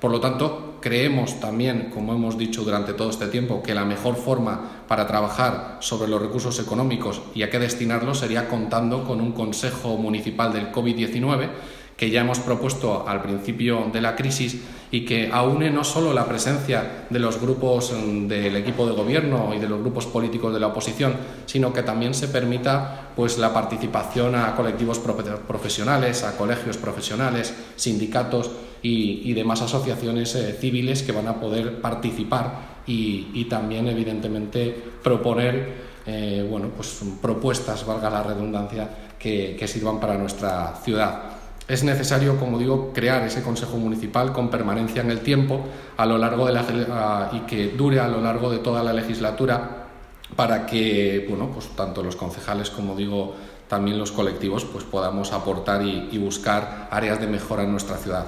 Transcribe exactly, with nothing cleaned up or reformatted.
Por lo tanto, creemos también, como hemos dicho durante todo este tiempo, que la mejor forma para trabajar sobre los recursos económicos y a qué destinarlos sería contando con un Consejo Municipal del COVID diecinueve, que ya hemos propuesto al principio de la crisis y que aúne no solo la presencia de los grupos del equipo de gobierno y de los grupos políticos de la oposición, sino que también se permita pues, la participación a colectivos profesionales, a colegios profesionales, sindicatos y, y demás asociaciones eh, civiles que van a poder participar y, y también, evidentemente, proponer eh, bueno, pues, propuestas, valga la redundancia, que, que sirvan para nuestra ciudad. Es necesario, como digo, crear ese Consejo Municipal con permanencia en el tiempo a lo largo de la, y que dure a lo largo de toda la legislatura para que, bueno, pues tanto los concejales como digo también los colectivos pues podamos aportar y, y buscar áreas de mejora en nuestra ciudad.